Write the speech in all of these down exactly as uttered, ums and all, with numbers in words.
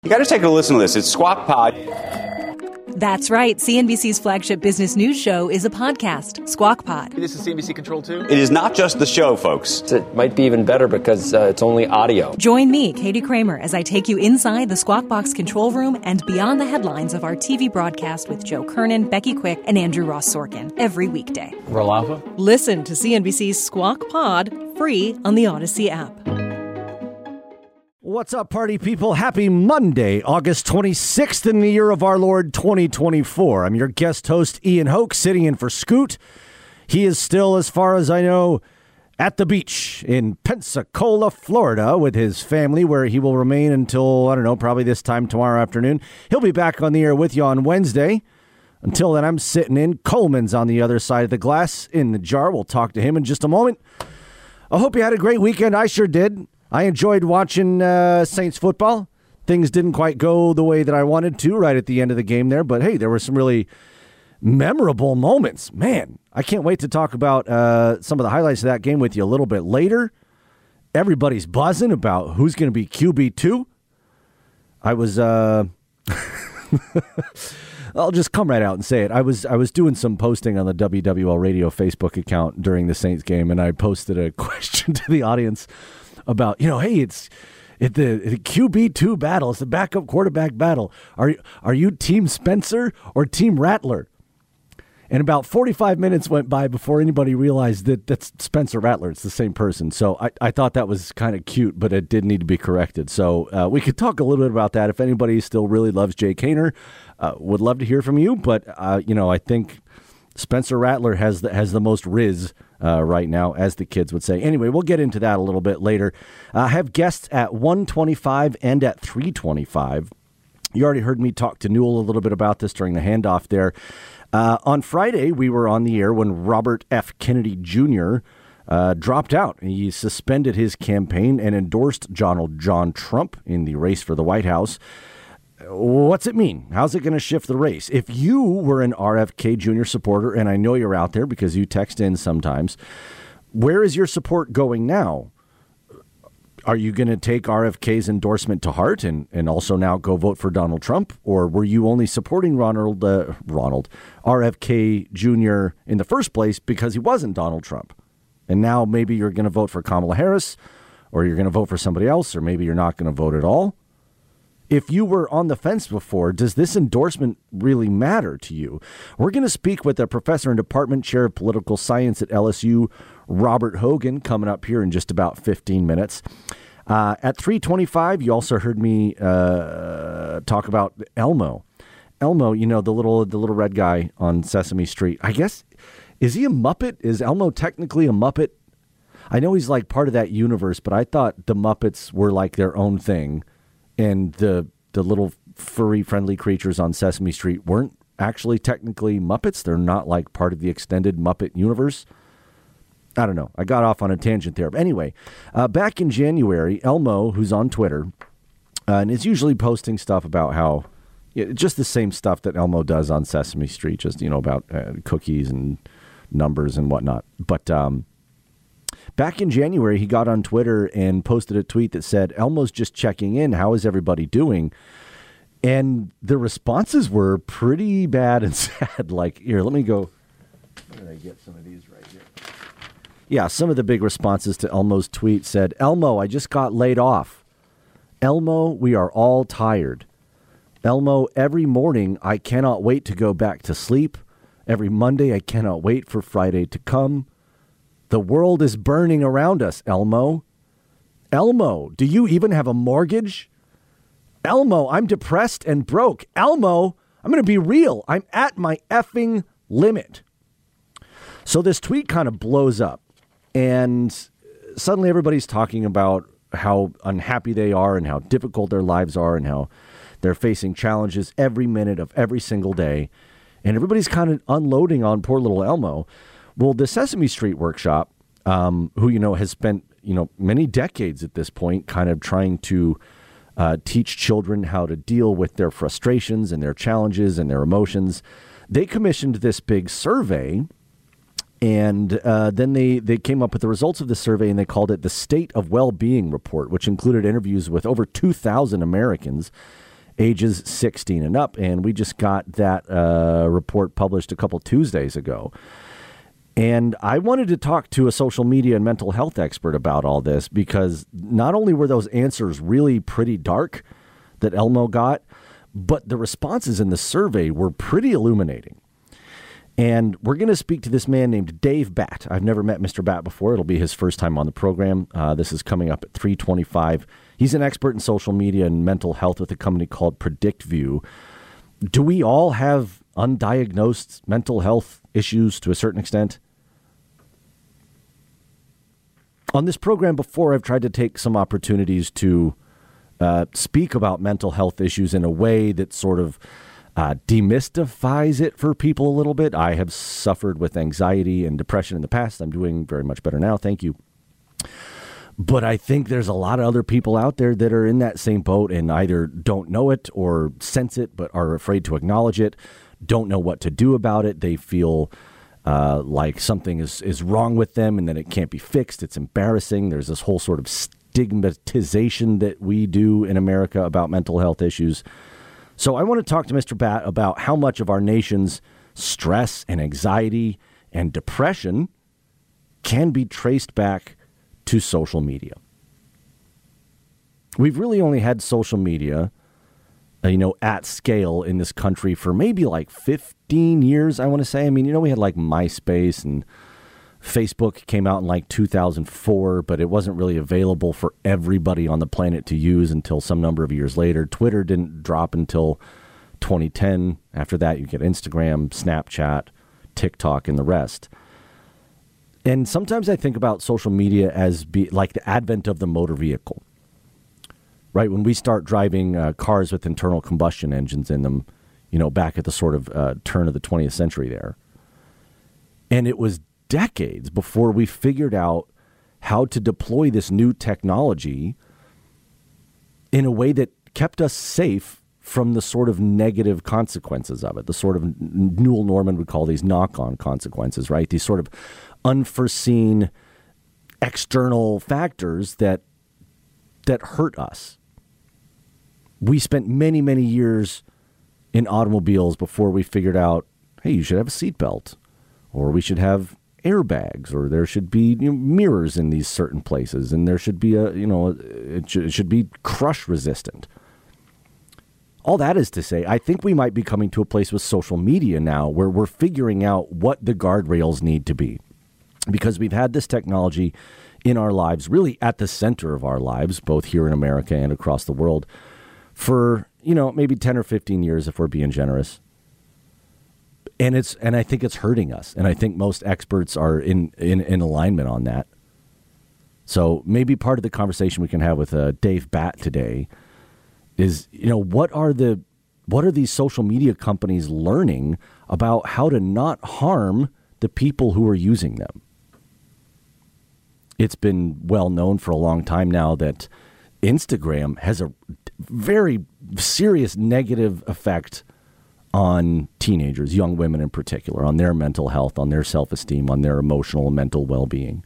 You got to take a listen to this. It's Squawk Pod. That's right. C N B C's flagship business news show is a podcast, Squawk Pod. This is C N B C Control two. It is not just the show, folks. It might be even better because uh, it's only audio. Join me, Katie Kramer, as I take you inside the Squawk Box control room and beyond the headlines of our T V broadcast with Joe Kernan, Becky Quick, and Andrew Ross Sorkin every weekday. Roll Alpha. Listen to C N B C's Squawk Pod free on the Odyssey app. What's up, party people? Happy Monday, August twenty-sixth in the year of our Lord twenty twenty-four. I'm your guest host, Ian Hoke, sitting in for Scoot. He is still, as far as I know, at the beach in Pensacola, Florida, with his family, where he will remain until, I don't know, probably this time tomorrow afternoon. He'll be back on the air with you on Wednesday. Until then, I'm sitting in. Coleman's on the other side of the glass in the jar. We'll talk to him in just a moment. I hope you had a great weekend. I sure did. I enjoyed watching uh, Saints football. Things didn't quite go the way that I wanted to right at the end of the game there, but hey, there were some really memorable moments. Man, I can't wait to talk about uh, some of the highlights of that game with you a little bit later. Everybody's buzzing about who's going to be Q B two. I was, uh, I'll just come right out and say it. I was I was doing some posting on the W W L Radio Facebook account during the Saints game, and I posted a question to the audience about, you know, hey, it's it, the, the Q B two battle. It's the backup quarterback battle. Are, are you Team Spencer or Team Rattler? And about forty-five minutes went by before anybody realized that that's Spencer Rattler. It's the same person. So I, I thought that was kind of cute, but it did need to be corrected. So uh, we could talk a little bit about that. If anybody still really loves Jake Haener, uh, would love to hear from you. But, uh, you know, I think Spencer Rattler has the, has the most riz uh, right now, as the kids would say. Anyway, we'll get into that a little bit later. I uh, have guests at one twenty-five and at three twenty-five. You already heard me talk to Newell a little bit about this during the handoff there. Uh, on Friday, we were on the air when Robert F. Kennedy Junior uh, dropped out. He suspended his campaign and endorsed Donald John Trump in the race for the White House. What's it mean? How's it going to shift the race? If you were an R F K Junior supporter, and I know you're out there because you text in sometimes, where is your support going now? Are you going to take R F K's endorsement to heart and, and also now go vote for Donald Trump? Or were you only supporting Ronald, uh, Ronald, R F K Junior in the first place because he wasn't Donald Trump? And now maybe you're going to vote for Kamala Harris, or you're going to vote for somebody else, or maybe you're not going to vote at all. If you were on the fence before, does this endorsement really matter to you? We're going to speak with a professor and department chair of political science at L S U, Robert Hogan, coming up here in just about fifteen minutes. Uh, at three twenty-five, you also heard me uh, talk about Elmo. Elmo, you know, the little the little red guy on Sesame Street. I guess, is he a Muppet? Is Elmo technically a Muppet? I know he's like part of that universe, but I thought the Muppets were like their own thing. And the the little furry friendly creatures on Sesame Street weren't actually technically Muppets. They're not like part of the extended Muppet universe. I don't know. I got off on a tangent there. But anyway, uh, back in January, Elmo, who's on Twitter, uh, and is usually posting stuff about how, you know, just the same stuff that Elmo does on Sesame Street, just, you know, about uh, cookies and numbers and whatnot. But um back in January, he got on Twitter and posted a tweet that said, Elmo's just checking in. How is everybody doing? And the responses were pretty bad and sad. Like, here, let me go. Where did I get some of these right here? Yeah, some of the big responses to Elmo's tweet said, Elmo, I just got laid off. Elmo, we are all tired. Elmo, every morning, I cannot wait to go back to sleep. Every Monday, I cannot wait for Friday to come. The world is burning around us, Elmo. Elmo, do you even have a mortgage? Elmo, I'm depressed and broke. Elmo, I'm going to be real. I'm at my effing limit. So this tweet kind of blows up, and suddenly everybody's talking about how unhappy they are and how difficult their lives are and how they're facing challenges every minute of every single day. And everybody's kind of unloading on poor little Elmo. Well, the Sesame Street Workshop, um, who, you know, has spent, you know, many decades at this point kind of trying to uh, teach children how to deal with their frustrations and their challenges and their emotions, they commissioned this big survey. And uh, then they, they came up with the results of the survey, and they called it the State of Well-Being Report, which included interviews with over two thousand Americans. ages sixteen and up. And we just got that uh, report published a couple Tuesdays ago. And I wanted to talk to a social media and mental health expert about all this, because not only were those answers really pretty dark that Elmo got, but the responses in the survey were pretty illuminating. And we're going to speak to this man named Dave Batt. I've never met Mister Batt before. It'll be his first time on the program. Uh, this is coming up at three twenty-five. He's an expert in social media and mental health with a company called PredictView. Do we all have undiagnosed mental health issues to a certain extent? On this program before, I've tried to take some opportunities to uh, speak about mental health issues in a way that sort of uh, demystifies it for people a little bit. I have suffered with anxiety and depression in the past. I'm doing very much better now. Thank you. But I think there's a lot of other people out there that are in that same boat and either don't know it or sense it, but are afraid to acknowledge it, don't know what to do about it. They feel uh, like something is, is wrong with them and that it can't be fixed. It's embarrassing. There's this whole sort of stigmatization that we do in America about mental health issues. So I want to talk to Mister Batt about how much of our nation's stress and anxiety and depression can be traced back to social media. We've really only had social media, uh, you know, at scale in this country for maybe like fifteen years, I want to say. I mean, you know, we had like MySpace and Facebook came out in like two thousand four, but it wasn't really available for everybody on the planet to use until some number of years later. Twitter didn't drop until twenty ten. After that, you get Instagram, Snapchat, TikTok, and the rest. And sometimes I think about social media as be like the advent of the motor vehicle, right? When we start driving uh, cars with internal combustion engines in them, you know, back at the sort of uh, turn of the twentieth century there. And it was decades before we figured out how to deploy this new technology in a way that kept us safe from the sort of negative consequences of it, the sort of Newell Norman would call these knock-on consequences, right? These sort of unforeseen external factors that that hurt us. We spent many, many years in automobiles before we figured out, hey, you should have a seatbelt, or we should have airbags, or there should be, you know, mirrors in these certain places, and there should be a, you know, it should, it should be crush resistant. All that is to say, I think we might be coming to a place with social media now where we're figuring out what the guardrails need to be. Because we've had this technology in our lives, really at the center of our lives, both here in America and across the world, for, you know, maybe ten or fifteen years if we're being generous. And it's and I think it's hurting us. And I think most experts are in, in, in alignment on that. So maybe part of the conversation we can have with uh, Dave Batt today is, you know, what are the what are these social media companies learning about how to not harm the people who are using them? It's been well known for a long time now that Instagram has a very serious negative effect on teenagers, young women in particular, on their mental health, on their self-esteem, on their emotional and mental well-being.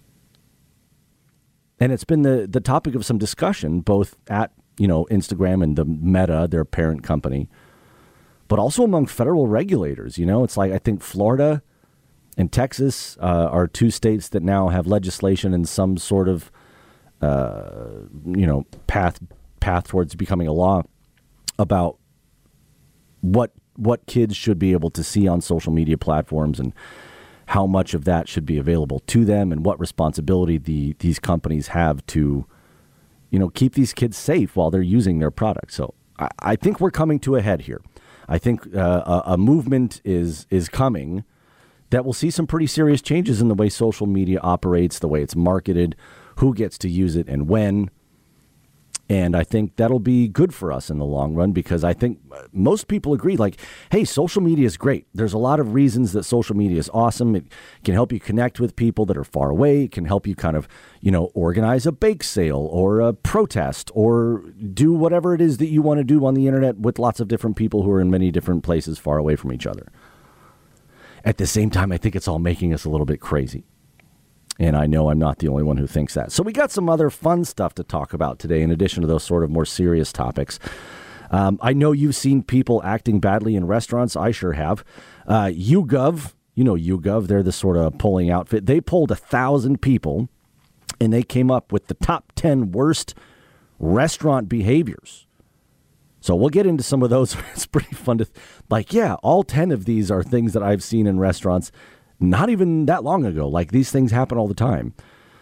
And it's been the, the topic of some discussion, both at, you know, Instagram and the Meta, their parent company, but also among federal regulators. You know, it's like, I think Florida and Texas uh, are two states that now have legislation and some sort of, uh, you know, path path towards becoming a law about what what kids should be able to see on social media platforms and how much of that should be available to them and what responsibility the these companies have to, you know, keep these kids safe while they're using their products. So I, I think we're coming to a head here. I think uh, a, a movement is is coming that will see some pretty serious changes in the way social media operates, the way it's marketed, who gets to use it and when. And I think that'll be good for us in the long run, because I think most people agree, like, hey, social media is great. There's a lot of reasons that social media is awesome. It can help you connect with people that are far away. It can help you kind of, you know, organize a bake sale or a protest or do whatever it is that you want to do on the internet with lots of different people who are in many different places far away from each other. At the same time, I think it's all making us a little bit crazy. And I know I'm not the only one who thinks that. So we got some other fun stuff to talk about today, in addition to those sort of more serious topics. Um, I know you've seen people acting badly in restaurants. I sure have. Uh, YouGov, you know YouGov, they're the sort of polling outfit. They polled a thousand people, and they came up with the top ten worst restaurant behaviors. So we'll get into some of those. It's pretty fun to, like, yeah, all ten of these are things that I've seen in restaurants not even that long ago. Like, these things happen all the time.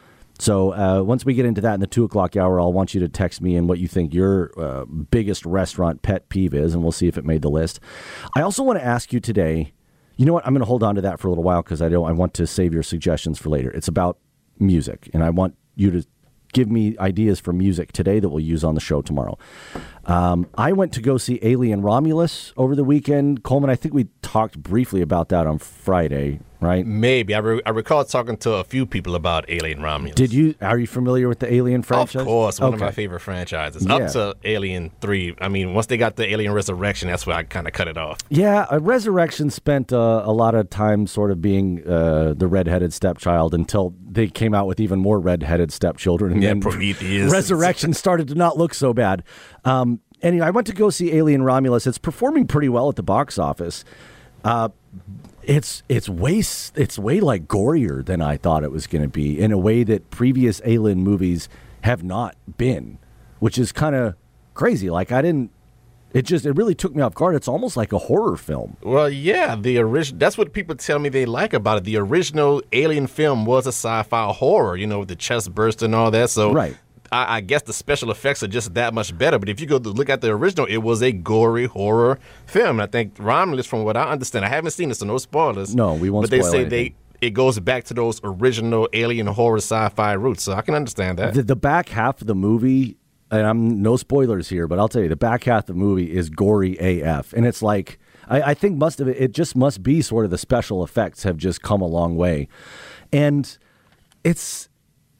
So uh, once we get into that in the two o'clock hour, I'll want you to text me in what you think your uh, biggest restaurant pet peeve is, and we'll see if it made the list. I also want to ask you today, you know what, I'm going to hold on to that for a little while because I don't. I want to save your suggestions for later. It's about music, and I want you to give me ideas for music today that we'll use on the show tomorrow. Um, I went to go see Alien Romulus over the weekend. Coleman, I think we talked briefly about that on Friday, right? Maybe. I, re- I recall talking to a few people about Alien Romulus. Did you? Are you familiar with the Alien franchise? Of course. One okay. of my favorite franchises. Yeah. Up to Alien three. I mean, once they got the Alien Resurrection, that's where I kind of cut it off. Yeah, uh, Resurrection spent uh, a lot of time sort of being uh, the redheaded stepchild until they came out with even more redheaded stepchildren. And yeah, then Prometheus. Resurrection started to not look so bad. Um, anyway, I went to go see Alien Romulus. It's performing pretty well at the box office. Uh, it's it's way it's way like gorier than I thought it was going to be in a way that previous Alien movies have not been, which is kind of crazy. Like I didn't. It just it really took me off guard. It's almost like a horror film. Well, yeah, the original. That's what people tell me they like about it. The original Alien film was a sci-fi horror, you know, with the chest burst and all that. So right. I, I guess the special effects are just that much better. But if you go to look at the original, it was a gory horror film. And I think Romulus, from what I understand, I haven't seen it, so no spoilers. No, we won't. But they spoil say anything. they it goes back to those original Alien horror sci-fi roots. So I can understand that. The, the back half of the movie. And I'm no spoilers here, but I'll tell you, the back half of the movie is gory A F. And it's like, I, I think most of it, it just must be sort of the special effects have just come a long way. And it's,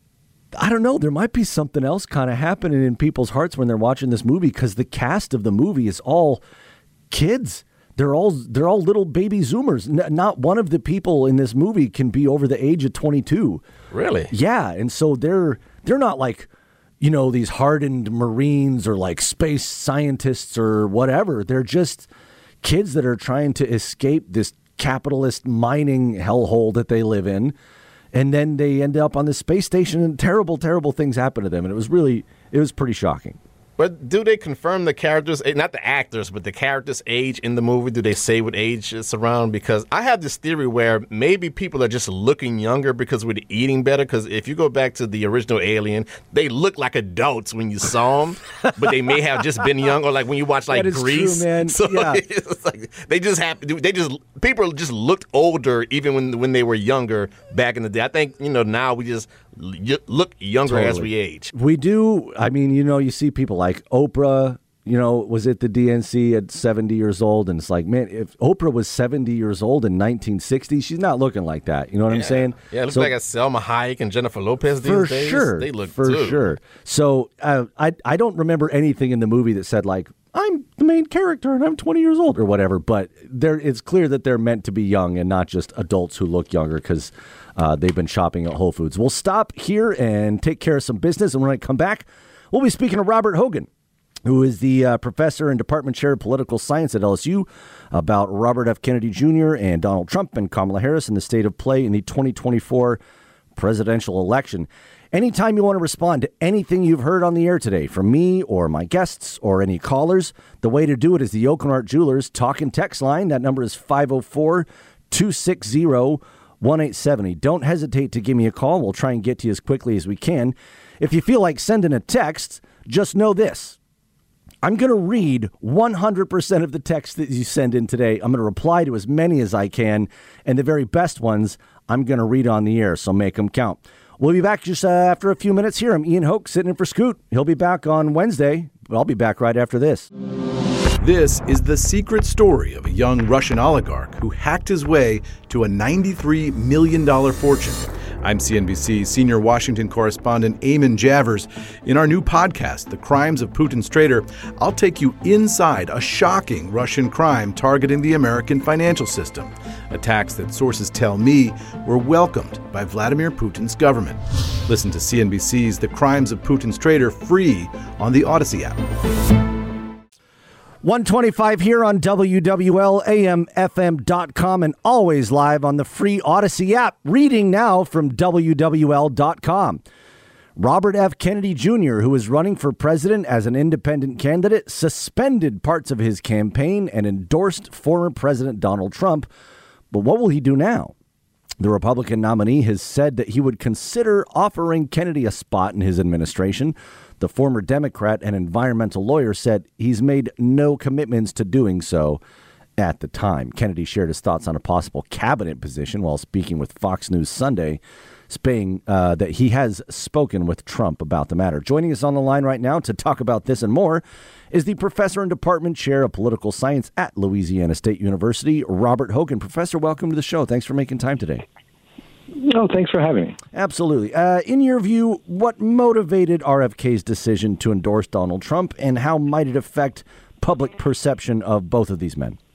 I don't know, there might be something else kind of happening in people's hearts when they're watching this movie because the cast of the movie is all kids. They're all they're all little baby Zoomers. N- not one of the people in this movie can be over the age of twenty-two. Really? Yeah. And so they're they're not like, you know, these hardened Marines or like space scientists or whatever. They're just kids that are trying to escape this capitalist mining hellhole that they live in. And then they end up on the space station and terrible, terrible things happen to them. And it was really, it was pretty shocking. But do they confirm the characters, not the actors, but the characters' age in the movie? Do they say what age it's around? Because I have this theory where maybe people are just looking younger because we're eating better. Because if you go back to the original Alien, they look like adults when you saw them, but they may have just been young. Or like when you watch like That is Grease, true, man. so Yeah. it's like they just have they just people just looked older even when when they were younger back in the day. I think you know now we just look younger Totally. as we age. We do. I mean, you know, you see people like Oprah, you know, was at the D N C at seventy years old. And it's like, man, if Oprah was seventy years old in nineteen sixty, she's not looking like that. You know what yeah. I'm saying? Yeah, it looks So- like a Selma Hayek and Jennifer Lopez these for days. sure. They look for too. sure. So uh, I I don't remember anything in the movie that said like I'm the main character and I'm twenty years old or whatever. But there, it's clear that they're meant to be young and not just adults who look younger because uh, they've been shopping at Whole Foods. We'll stop here and take care of some business, and when I come back, we'll be speaking to Robert Hogan, who is the uh, professor and department chair of political science at L S U, about Robert F. Kennedy Junior and Donald Trump and Kamala Harris and the state of play in the twenty twenty-four presidential election. Anytime you want to respond to anything you've heard on the air today from me or my guests or any callers, the way to do it is the Oakenart Jewelers talk and text line. That number is five oh four, two six zero, one eight seven zero. Don't hesitate to give me a call. We'll try and get to you as quickly as we can. If you feel like sending a text, just know this. I'm going to read one hundred percent of the text that you send in today. I'm going to reply to as many as I can, and the very best ones I'm going to read on the air, so make them count. We'll be back just uh, after a few minutes here. I'm Ian Hoke sitting in for Scoot. He'll be back on Wednesday, but I'll be back right after this. This is the secret story of a young Russian oligarch who hacked his way to a ninety-three million dollars fortune. I'm C N B C senior Washington correspondent Eamon Javers. In our new podcast, The Crimes of Putin's Traitor, I'll take you inside a shocking Russian crime targeting the American financial system. Attacks that sources tell me were welcomed by Vladimir Putin's government. Listen to C N B C's The Crimes of Putin's Traitor free on the Odyssey app. one twenty-five here on W W L A M F M dot com and always live on the free Odyssey app. Reading now from W W L dot com. Robert F. Kennedy Junior, who is running for president as an independent candidate, suspended parts of his campaign and endorsed former President Donald Trump. But what will he do now? The Republican nominee has said that he would consider offering Kennedy a spot in his administration. The former Democrat and environmental lawyer said he's made no commitments to doing so at the time. Kennedy shared his thoughts on a possible cabinet position while speaking with Fox News Sunday, saying uh, that he has spoken with Trump about the matter. Joining us on the line right now to talk about this and more is the professor and department chair of political science at Louisiana State University, Robert Hogan. Professor, welcome to the show. Thanks for making time today. Oh, thanks for having me. Absolutely. Uh, in your view, what motivated R F K's decision to endorse Donald Trump, and how might it affect public perception of both of these men?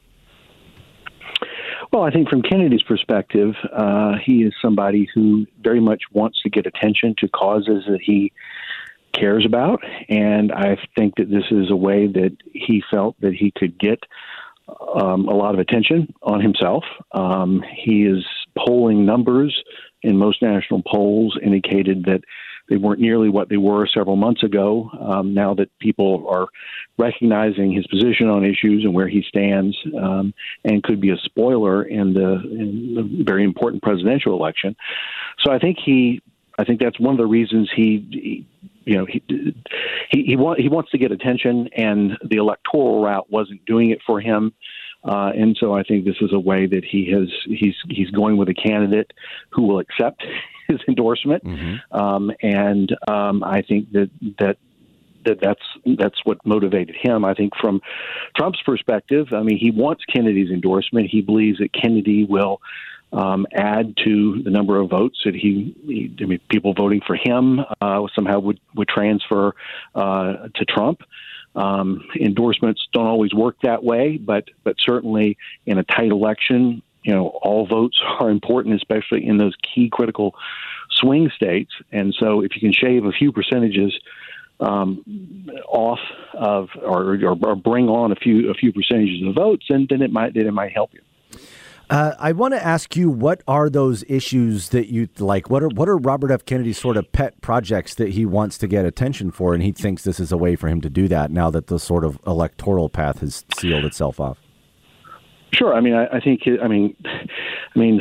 Well, I think from Kennedy's perspective, uh, he is somebody who very much wants to get attention to causes that he cares about, and I think that this is a way that he felt that he could get um, a lot of attention on himself. Um, he is polling numbers in most national polls indicated that they weren't nearly what they were several months ago. Um, now that people are recognizing his position on issues and where he stands, um, and could be a spoiler in the, in the very important presidential election. So I think he, I think that's one of the reasons he, he you know, he he he, wa- he wants to get attention, and the electoral route wasn't doing it for him. Uh, and so I think this is a way that he has he's he's going with a candidate who will accept his endorsement. Mm-hmm. Um, and um, I think that that that that's that's what motivated him. I think from Trump's perspective, I mean, he wants Kennedy's endorsement. He believes that Kennedy will um, add to the number of votes that he, he I mean, people voting for him uh, somehow would would transfer uh, to Trump. Um, endorsements don't always work that way, but but certainly in a tight election, you know, all votes are important, especially in those key critical swing states. And so if you can shave a few percentages um, off of or, or, or bring on a few a few percentages of votes, then then it might then it might help you. Uh, I want to ask you, what are those issues that you like? What are what are Robert F. Kennedy's sort of pet projects that he wants to get attention for, and he thinks this is a way for him to do that now that the sort of electoral path has sealed itself off? Sure. I mean, I, I think. I mean, I mean,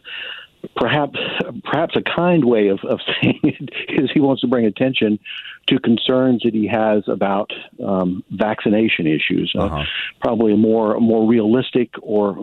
perhaps perhaps a kind way of, of saying it is he wants to bring attention to concerns that he has about um, vaccination issues. Uh-huh. Uh, probably a more a more realistic or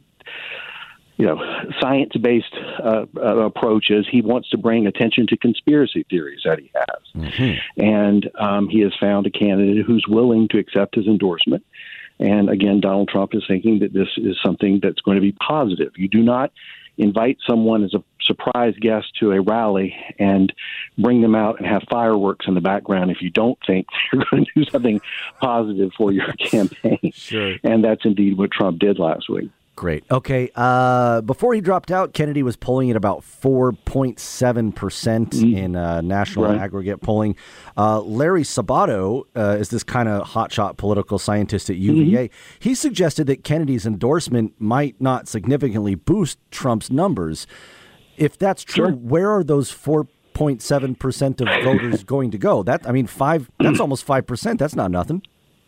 you know, science-based uh, uh, approaches. He wants to bring attention to conspiracy theories that he has. Mm-hmm. And um, he has found a candidate who's willing to accept his endorsement. And again, Donald Trump is thinking that this is something that's going to be positive. You do not invite someone as a surprise guest to a rally and bring them out and have fireworks in the background if you don't think you're going to do something positive for your campaign. Sure. And that's indeed what Trump did last week. Great. Okay. Uh, before he dropped out, Kennedy was polling at about four point seven percent mm-hmm. in uh, national right. aggregate polling. Uh, Larry Sabato uh, is this kind of hotshot political scientist at U V A. Mm-hmm. He suggested that Kennedy's endorsement might not significantly boost Trump's numbers. If that's true, sure. where are those four point seven percent of voters going to go? That I mean, five. That's almost five percent. That's not nothing.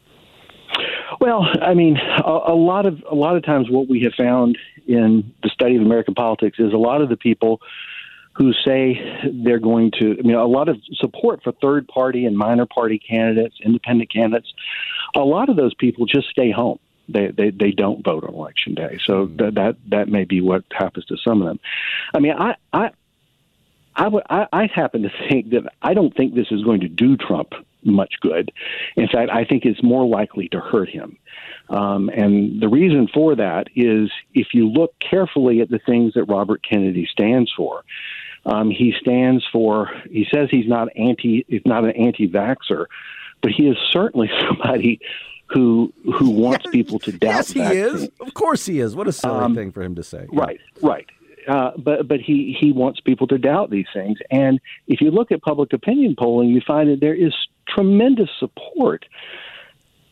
Well, I mean, a, a lot of a lot of times what we have found in the study of American politics is a lot of the people who say they're going to, I mean, a lot of support for third party and minor party candidates, independent candidates, a lot of those people just stay home. They they, they don't vote on election day. So mm. that, that that may be what happens to some of them. I mean, I I I, would, I I happen to think that I don't think this is going to do Trump much good. In fact, I think it's more likely to hurt him. Um, and the reason for that is if you look carefully at the things that Robert Kennedy stands for, um, he stands for, he says he's not anti, he's not an anti-vaxxer, but he is certainly somebody who who wants yes, people to doubt Yes, he vaccines. is. Of course he is. What a silly um, thing for him to say. Right, right. Uh, but but he, he wants people to doubt these things. And if you look at public opinion polling, you find that there is tremendous support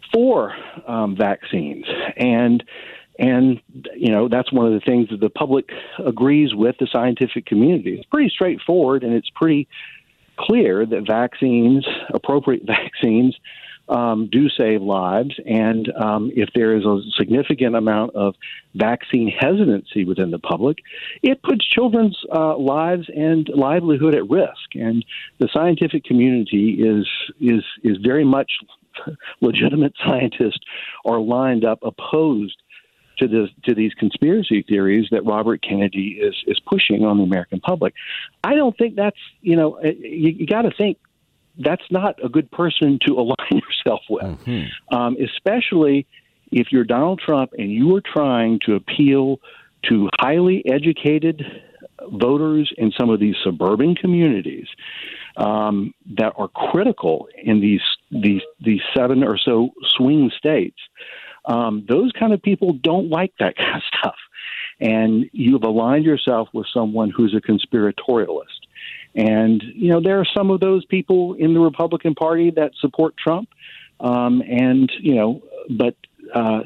for um, vaccines. And, and, you know, that's one of the things that the public agrees with the scientific community. It's pretty straightforward, and it's pretty clear that vaccines, appropriate vaccines, um, do save lives. And um, if there is a significant amount of vaccine hesitancy within the public, it puts children's uh, lives and livelihood at risk. And the scientific community is is is very much legitimate scientists are lined up opposed to the to these conspiracy theories that Robert Kennedy is is pushing on the American public. I don't think that's, you know, you, you got to think that's not a good person to align yourself with, mm-hmm. um, especially if you're Donald Trump and you are trying to appeal to highly educated voters in some of these suburban communities um, that are critical in these these these seven or so swing states. Um, those kind of people don't like that kind of stuff. And you've aligned yourself with someone who's a conspiratorialist. And, you know, there are some of those people in the Republican Party that support Trump. Um, and, you know, but uh,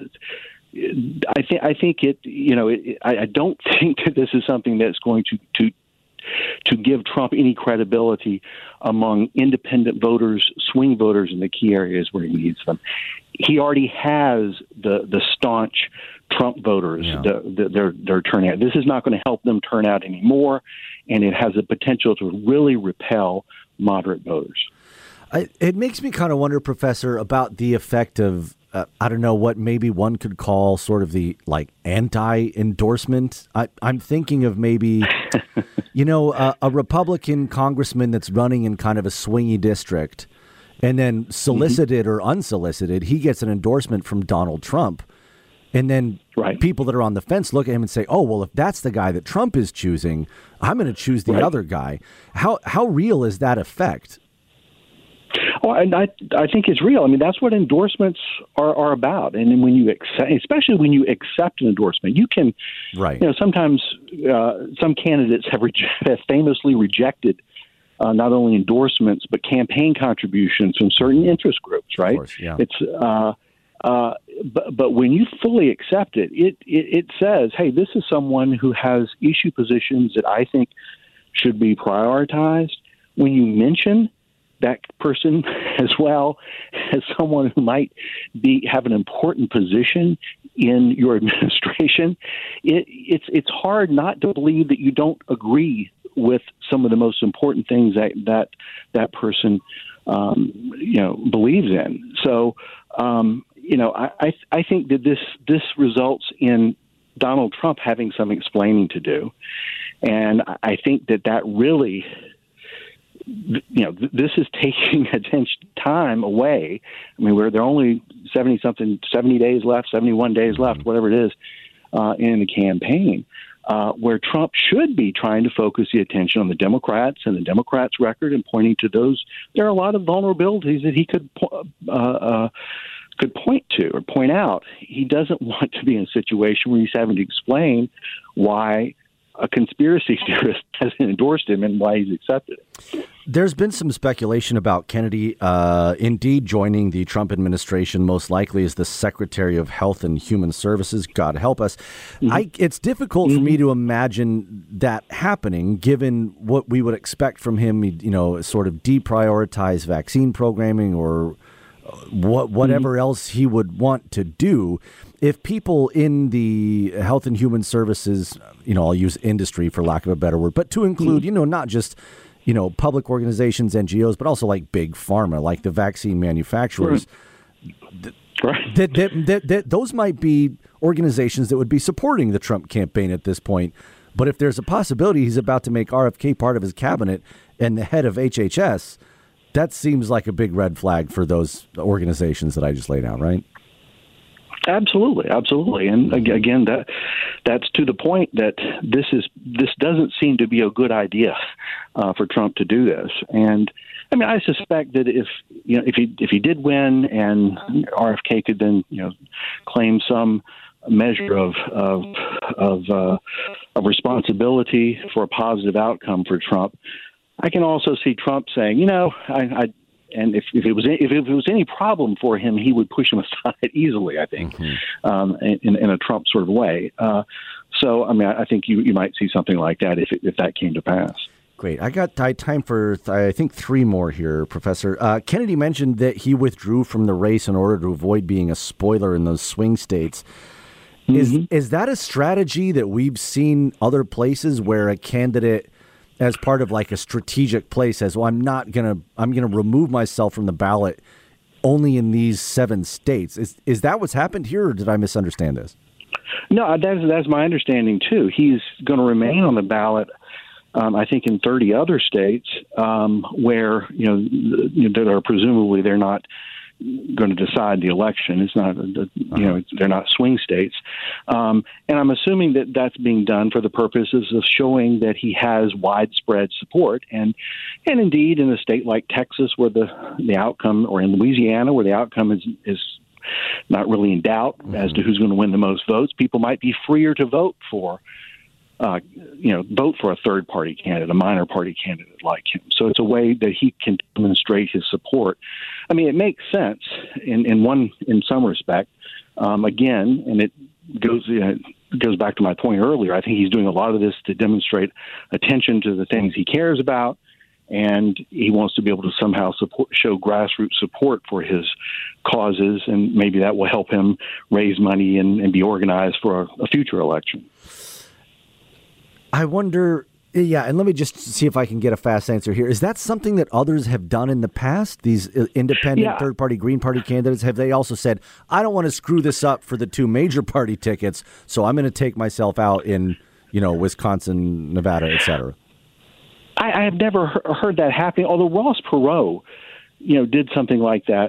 I think I think it, you know, it, I, I don't think that this is something that's going to, to to give Trump any credibility among independent voters, swing voters in the key areas where he needs them. He already has the the staunch Trump voters, yeah. the, the, they're, they're turning out. This is not going to help them turn out anymore, and it has the potential to really repel moderate voters. I, it makes me kind of wonder, Professor, about the effect of, uh, I don't know, what maybe one could call sort of the, like, anti-endorsement. I, I'm thinking of maybe, you know, uh, a Republican congressman that's running in kind of a swingy district, and then solicited mm-hmm. or unsolicited, he gets an endorsement from Donald Trump. And then right. people that are on the fence look at him and say, oh, well, if that's the guy that Trump is choosing, I'm going to choose the right. other guy. How how real is that effect? Oh, and I I think it's real. I mean, that's what endorsements are, are about. And when you accept, especially when you accept an endorsement, you can, right. you know, sometimes uh, some candidates have, rege- have famously rejected uh, not only endorsements but campaign contributions from certain interest groups. Right? Of course, yeah. It's uh, uh, but but when you fully accept it, it, it, it says, hey, this is someone who has issue positions that I think should be prioritized. When you mention that person as well as someone who might be have an important position in your administration, it, it's it's hard not to believe that you don't agree with some of the most important things that that that person um, you know believes in. So. Um, You know, I I think that this this results in Donald Trump having some explaining to do, and I think that that really, you know, this is taking attention time away. I mean, we're there are only seventy something, seventy days left, seventy one days left, whatever it is, uh, in the campaign, uh, where Trump should be trying to focus the attention on the Democrats and the Democrats' record and pointing to those. There are a lot of vulnerabilities that he could. Uh, uh, could point to or point out. He doesn't want to be in a situation where he's having to explain why a conspiracy theorist hasn't endorsed him and why he's accepted it. There's been some speculation about Kennedy uh, indeed joining the Trump administration, most likely as the Secretary of Health and Human Services. God help us. Mm-hmm. I, it's difficult mm-hmm. for me to imagine that happening, given what we would expect from him, you know, sort of deprioritize vaccine programming or what whatever mm-hmm. else he would want to do. If people in the health and human services, you know, I'll use industry for lack of a better word, but to include, mm-hmm. you know, not just, you know, public organizations, N G Os, but also like big pharma, like the vaccine manufacturers, th- right. that, that, that, that those might be organizations that would be supporting the Trump campaign at this point. But if there's a possibility he's about to make R F K part of his cabinet and the head of H H S, that seems like a big red flag for those organizations that I just laid out, right? Absolutely, absolutely, and again, that that's to the point that this is this doesn't seem to be a good idea uh, for Trump to do this. And I mean, I suspect that if you know if he if he did win, and R F K could then you know claim some measure of of of, uh, of responsibility for a positive outcome for Trump. I can also see Trump saying, you know, I, I And if, if it was if it was any problem for him, he would push him aside easily, I think, mm-hmm. um, in, in a Trump sort of way. Uh, so, I mean, I think you, you might see something like that if it, if that came to pass. Great. I got time for, I think, three more here, Professor. Uh, Kennedy mentioned that he withdrew from the race in order to avoid being a spoiler in those swing states. Mm-hmm. Is is that a strategy that we've seen other places where a candidate, as part of like a strategic play, says, well, I'm not going to, I'm going to remove myself from the ballot only in these seven states? Is is that what's happened here, or did I misunderstand this? No, that's, that's my understanding, too. He's going to remain on the ballot, Um, I think in thirty other states um, where, you know, you know, that are presumably they're not going to decide the election. It's not, you know, they're not swing states. Um, and I'm assuming that that's being done for the purposes of showing that he has widespread support. And, and indeed, in a state like Texas, where the, the outcome, or in Louisiana, where the outcome is, is not really in doubt mm-hmm. as to who's going to win the most votes, people might be freer to vote for Uh, you know, vote for a third-party candidate, a minor party candidate like him. So it's a way that he can demonstrate his support. I mean, it makes sense in, in one, in some respect. Um, again, and it goes uh, goes back to my point earlier. I think he's doing a lot of this to demonstrate attention to the things he cares about, and he wants to be able to somehow support, show grassroots support for his causes, and maybe that will help him raise money and, and be organized for a, a future election. I wonder, yeah, and let me just see if I can get a fast answer here. Is that something that others have done in the past? These independent yeah. third-party Green Party candidates, have they also said, I don't want to screw this up for the two major party tickets, so I'm going to take myself out in, you know, Wisconsin, Nevada, et cetera? I, I have never heard that happening, although Ross Perot, you know, did something like that.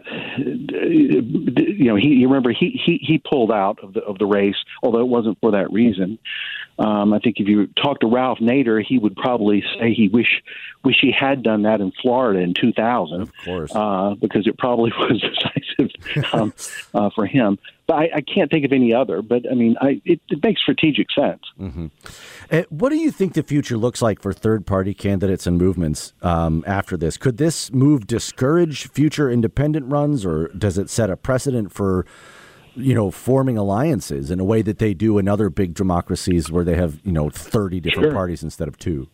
You know, he you remember he, he he pulled out of the of the race, although it wasn't for that reason. Um, I think if you talk to Ralph Nader, he would probably say he wish wish he had done that in Florida in two thousand, of course, uh, because it probably was decisive um, uh, for him. But I, I can't think of any other. But I mean, I, it, it makes strategic sense. Mm-hmm. Uh, what do you think the future looks like for third-party candidates and movements um, after this? Could this move discourage future independent runs, or does it set a precedent for, you know, forming alliances in a way that they do in other big democracies where they have, you know, thirty different sure. parties instead of two?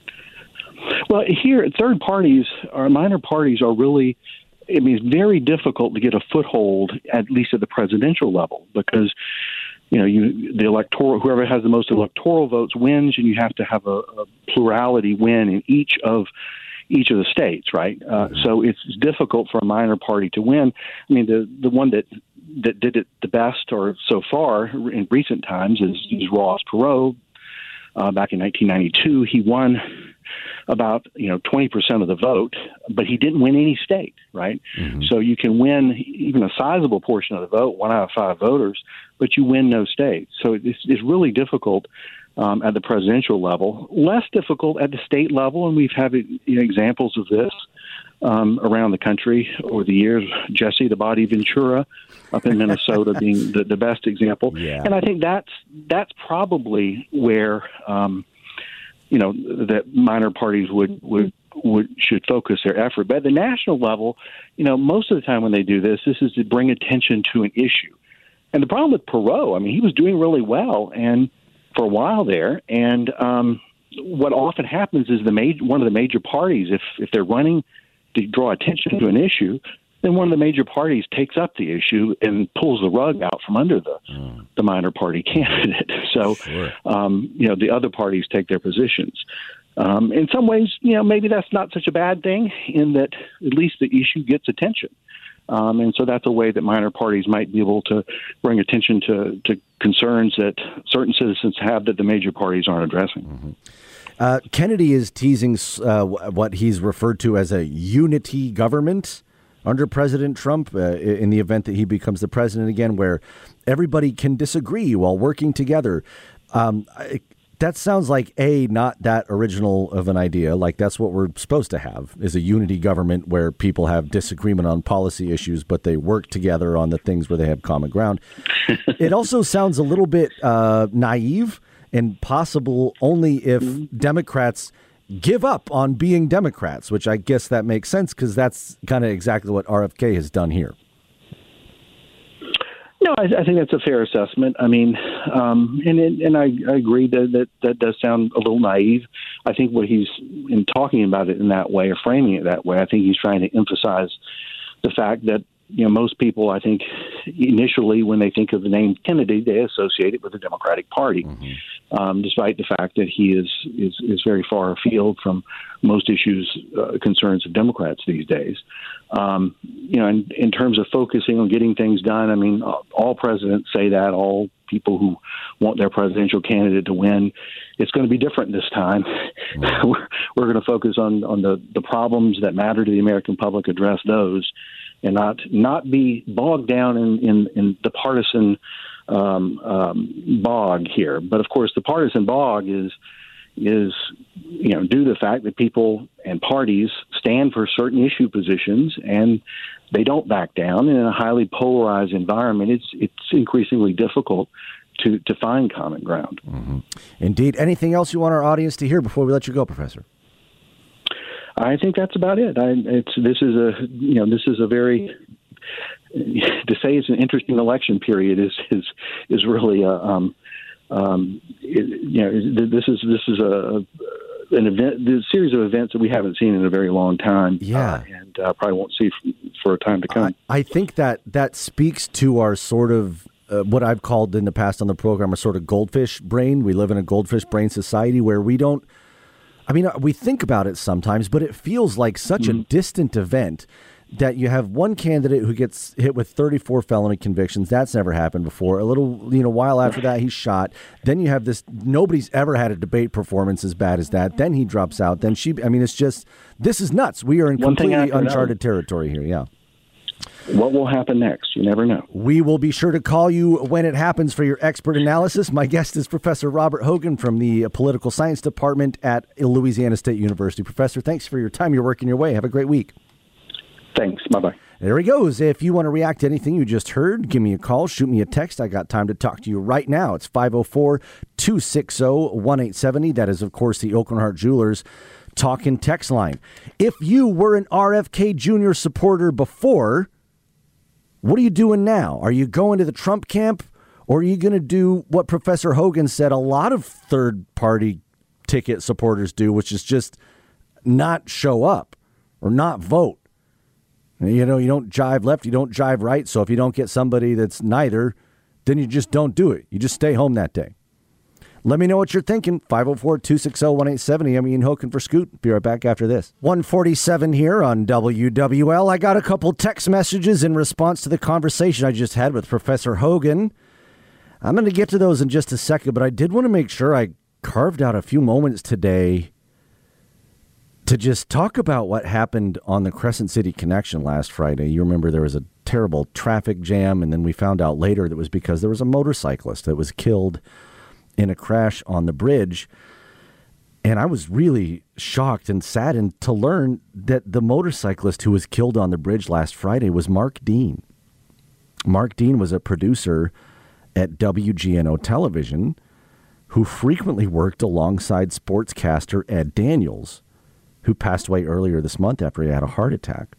Well, here, third parties or minor parties are really, I mean, it's very difficult to get a foothold, at least at the presidential level, because, you know, you the electoral, whoever has the most electoral votes wins, and you have to have a, a plurality win in each of each of the states, right? Uh, so it's difficult for a minor party to win. I mean, the the one that that did it the best, or so far in recent times, is, is Ross Perot. Uh, back in nineteen ninety-two, he won about, you know, twenty percent of the vote, but he didn't win any state, right? Mm-hmm. So you can win even a sizable portion of the vote, one out of five voters, but you win no state. So it's, it's really difficult um, at the presidential level, less difficult at the state level, and we've had, you know, examples of this um, around the country over the years. Jesse the Body Ventura up in Minnesota being the, the best example. Yeah. And I think that's that's probably where um, you know, that minor parties would, would would should focus their effort. But at the national level, you know, most of the time when they do this, this is to bring attention to an issue. And the problem with Perot, I mean, he was doing really well and for a while there. And um, what often happens is the major, one of the major parties, if if they're running to draw attention to an issue, then one of the major parties takes up the issue and pulls the rug out from under the mm. the minor party candidate. So, sure. um, you know, the other parties take their positions. Um, in some ways, you know, maybe that's not such a bad thing, in that at least the issue gets attention. Um, and so that's a way that minor parties might be able to bring attention to, to concerns that certain citizens have that the major parties aren't addressing. Mm-hmm. Uh, Kennedy is teasing uh, what he's referred to as a unity government under President Trump, uh, in the event that he becomes the president again, where everybody can disagree while working together. Um, I, that sounds like, A, not that original of an idea. Like, that's what we're supposed to have, is a unity government where people have disagreement on policy issues, but they work together on the things where they have common ground. It also sounds a little bit uh, naive and possible only if mm-hmm. Democrats give up on being Democrats, which I guess that makes sense because that's kind of exactly what R F K has done here. No, I, I think that's a fair assessment. I mean, um, and and I, I agree that, that that does sound a little naive. I think what he's in talking about it in that way or framing it that way, I think he's trying to emphasize the fact that, you know, most people, I think, initially when they think of the name Kennedy, they associate it with the Democratic Party, mm-hmm. um, despite the fact that he is, is, is very far afield from most issues, uh, concerns of Democrats these days. Um, you know, in, in terms of focusing on getting things done, I mean, all presidents say that, all people who want their presidential candidate to win. It's going to be different this time. Mm-hmm. we're we're going to focus on, on the, the problems that matter to the American public, address those, and not not be bogged down in, in, in the partisan um, um, bog here. But, of course, the partisan bog is, is you know, due to the fact that people and parties stand for certain issue positions and they don't back down. And in a highly polarized environment, it's it's increasingly difficult to, to find common ground. Mm-hmm. Indeed. Anything else you want our audience to hear before we let you go, Professor? I think that's about it. I, it's this is a you know this is a very to say it's an interesting election period is is is really a um, um, it, you know this is this is a an event, a series of events that we haven't seen in a very long time. Yeah, uh, and uh, probably won't see for, for a time to come. I, I think that that speaks to our sort of uh, what I've called in the past on the program a sort of goldfish brain. We live in a goldfish brain society where we don't. I mean, we think about it sometimes, but it feels like such mm-hmm. a distant event that you have one candidate who gets hit with thirty-four felony convictions. That's never happened before. A little, you know, while after that, he's shot. Then you have this, nobody's ever had a debate performance as bad as that. Then he drops out. Then she, I mean, it's just, this is nuts. We are in one completely uncharted territory here. Yeah. What will happen next? You never know. We will be sure to call you when it happens for your expert analysis. My guest is Professor Robert Hogan from the Political Science Department at Louisiana State University. Professor, thanks for your time. You're working your way. Have a great week. Thanks. Bye-bye. There he goes. If you want to react to anything you just heard, give me a call, shoot me a text. I got time to talk to you right now. It's five oh four, two six oh, one eight seven oh. That is, of course, the Aucoin Hart Jewelers talk and text line. If you were an R F K Junior supporter before, what are you doing now? Are you going to the Trump camp, or are you going to do what Professor Hogan said a lot of third-party ticket supporters do, which is just not show up or not vote? You know, you don't jive left, you don't jive right. So if you don't get somebody that's neither, then you just don't do it. You just stay home that day. Let me know what you're thinking. five oh four, two six oh, one eight seven oh. I'm Ian Hogan for Scoot. Be right back after this. one forty-seven here on W W L. I got a couple text messages in response to the conversation I just had with Professor Hogan. I'm going to get to those in just a second, but I did want to make sure I carved out a few moments today to just talk about what happened on the Crescent City Connection last Friday. You remember there was a terrible traffic jam, and then we found out later that it was because there was a motorcyclist that was killed in a crash on the bridge. And I was really shocked and saddened to learn that the motorcyclist who was killed on the bridge last Friday was Mark Dean. Mark Dean was a producer at W G N O Television who frequently worked alongside sportscaster Ed Daniels, who passed away earlier this month after he had a heart attack.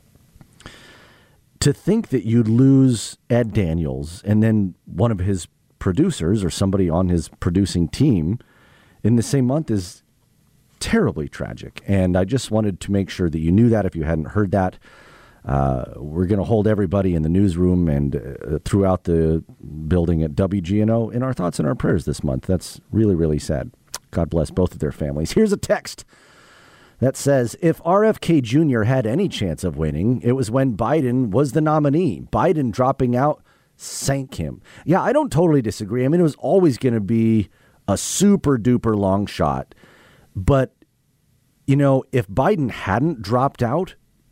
To think that you'd lose Ed Daniels and then one of his producers or somebody on his producing team in the same month is terribly tragic. And I just wanted to make sure that you knew that if you hadn't heard that. Uh, we're going to hold everybody in the newsroom and uh, throughout the building at W G N O in our thoughts and our prayers this month. That's really, really sad. God bless both of their families. Here's a text that says, if R F K Junior had any chance of winning, it was when Biden was the nominee. Biden dropping out sank him. Yeah, I don't totally disagree. I mean, it was always going to be a super duper long shot. But, you know, if Biden hadn't dropped out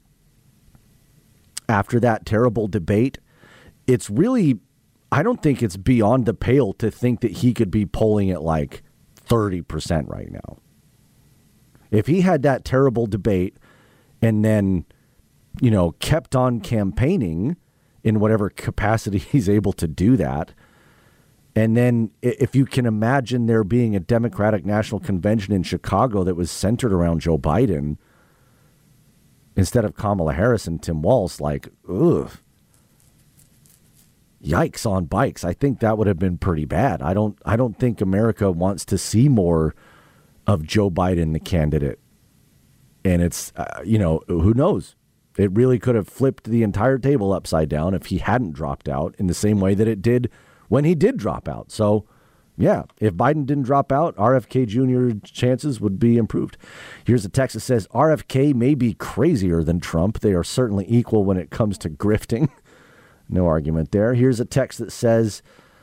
after that terrible debate, it's really, I don't think it's beyond the pale to think that he could be polling at like thirty percent right now. If he had that terrible debate and then, you know, kept on campaigning in whatever capacity he's able to do that, And then if you can imagine there being a Democratic National Convention in Chicago that was centered around Joe Biden instead of Kamala Harris and Tim Walz, like, ugh. Yikes on bikes. I think that would have been pretty bad. I don't I don't think America wants to see more of Joe Biden, the candidate. And it's, uh, you know, who knows? It really could have flipped the entire table upside down if he hadn't dropped out in the same way that it did when he did drop out. So, yeah, if Biden didn't drop out, R F K Junior's chances would be improved. Here's a text that says, R F K may be crazier than Trump. They are certainly equal when it comes to grifting. No argument there. Here's a text that says,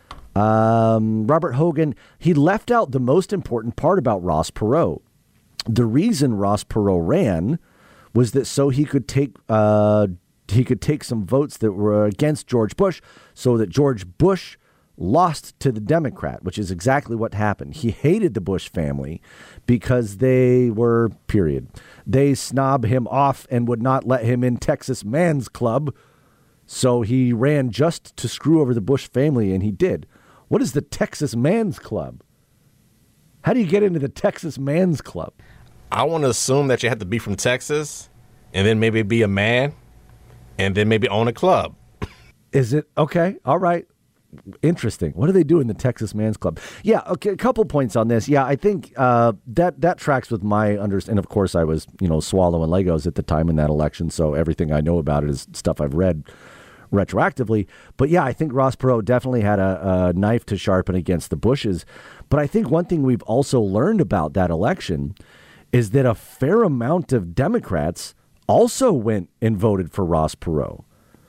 um, Robert Hogan, he left out the most important part about Ross Perot. The reason Ross Perot ran was that so he could take uh, he could take some votes that were against George Bush so that George Bush lost to the Democrat, which is exactly what happened. He hated the Bush family because they were, period. They snob him off and would not let him in Texas Man's Club. So he ran just to screw over the Bush family, and he did. What is the Texas Man's Club? How do you get into the Texas Man's Club? I want to assume that you have to be from Texas and then maybe be a man and then maybe own a club. Is it? Okay. All right. Interesting. What do they do in the Texas Man's Club? Yeah. Okay. A couple points on this. Yeah. I think uh, that that tracks with my understanding. And of course, I was, you know, swallowing Legos at the time in that election. So everything I know about it is stuff I've read retroactively. But yeah, I think Ross Perot definitely had a, a knife to sharpen against the Bushes. But I think one thing we've also learned about that election is that a fair amount of Democrats also went and voted for Ross Perot.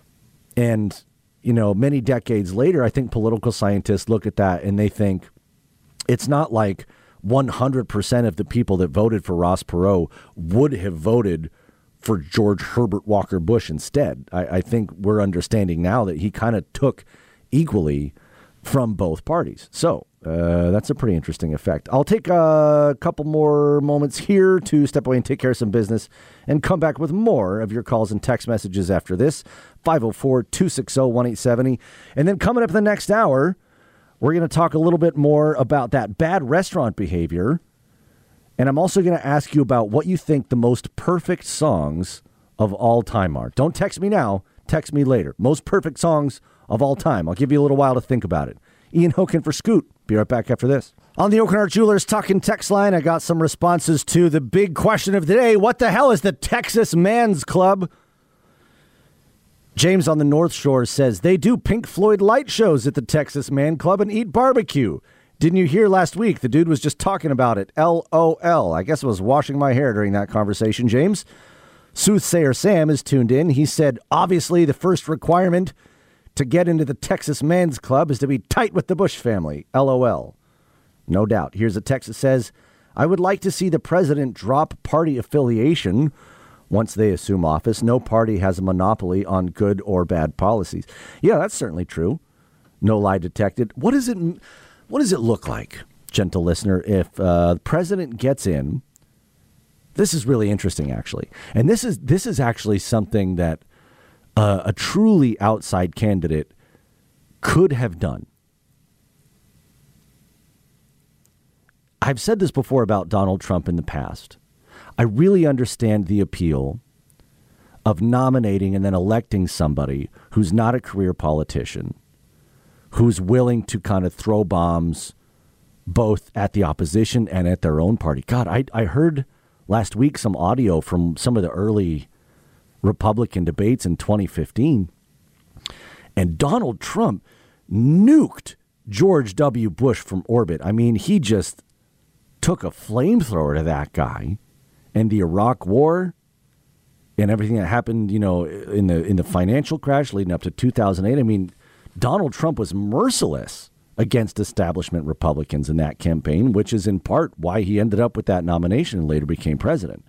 And, you know, many decades later, I think political scientists look at that and they think it's not like one hundred percent of the people that voted for Ross Perot would have voted for George Herbert Walker Bush instead. I, I think we're understanding now that he kind of took equally from both parties. So uh, that's a pretty interesting effect. I'll take a couple more moments here to step away and take care of some business and come back with more of your calls and text messages after this. five oh four, two six oh, one eight seven oh. And then coming up in the next hour, we're going to talk a little bit more about that bad restaurant behavior. And I'm also going to ask you about what you think the most perfect songs of all time are. Don't text me now. Text me later. Most perfect songs of all time. I'll give you a little while to think about it. Ian Hoken for Scoot. Be right back after this. On the Oakenhart Jewelers Talking Text line, I got some responses to the big question of the day. What the hell is the Texas Man's Club? James on the North Shore says they do Pink Floyd light shows at the Texas Man Club and eat barbecue. Didn't you hear last week? The dude was just talking about it. L O L. I guess I was washing my hair during that conversation, James. Soothsayer Sam is tuned in. He said, obviously, the first requirement to get into the Texas Man's Club is to be tight with the Bush family. L O L. No doubt. Here's a text that says, I would like to see the president drop party affiliation once they assume office. No party has a monopoly on good or bad policies. Yeah, that's certainly true. No lie detected. What does it, what does it look like, gentle listener, if uh, the president gets in? This is really interesting, actually. And this is this is actually something that uh, a truly outside candidate could have done. I've said this before about Donald Trump in the past. I really understand the appeal of nominating and then electing somebody who's not a career politician, who's willing to kind of throw bombs both at the opposition and at their own party. God, I, I heard last week some audio from some of the early Republican debates in twenty fifteen, and Donald Trump nuked George W. Bush from orbit. I mean, he just took a flamethrower to that guy, and the Iraq War and everything that happened, you know, in the in the financial crash leading up to two thousand eight. I mean, Donald Trump was merciless against establishment Republicans in that campaign, which is in part why he ended up with that nomination and later became president.